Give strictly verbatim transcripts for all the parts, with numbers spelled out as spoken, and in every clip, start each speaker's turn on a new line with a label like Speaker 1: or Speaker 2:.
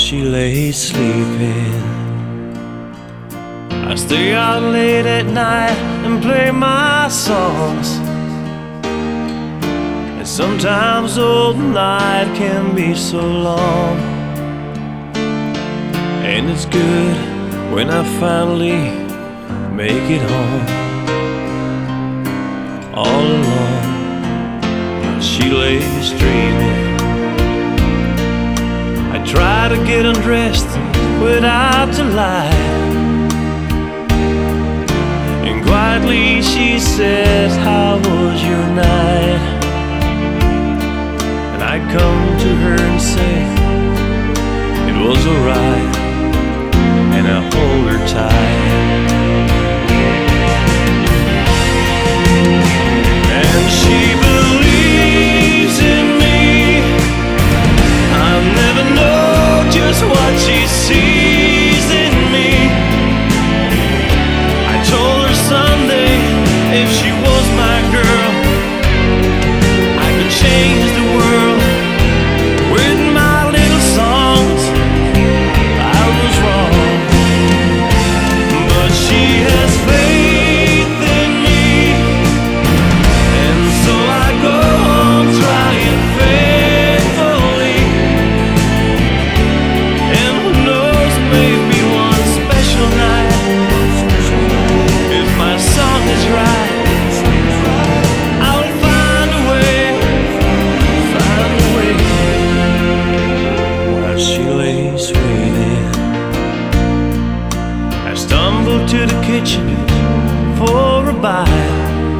Speaker 1: she lay sleeping. I stay out late at night and play my songs, and sometimes old night can be so long. And it's good when I finally make it home. All alone she lays dreaming. I try to get undressed without the light, and quietly she says, "How was your night?" And I come to her and say, "It was alright," and I hold her tight. And she believes in me. I'll never know just what she sees in me. I told her someday, if she was my girl, I could change the world with my little songs. I was wrong, but she has faith in me, and so I go on trying faithfully. And who knows, maybe one special night, if my song is right, I'll find a way, find a way. While she lays waiting, I stumble to the kitchen for a bite.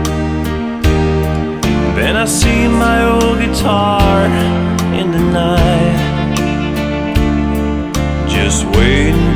Speaker 1: Then I see my old guitar in the night, just waiting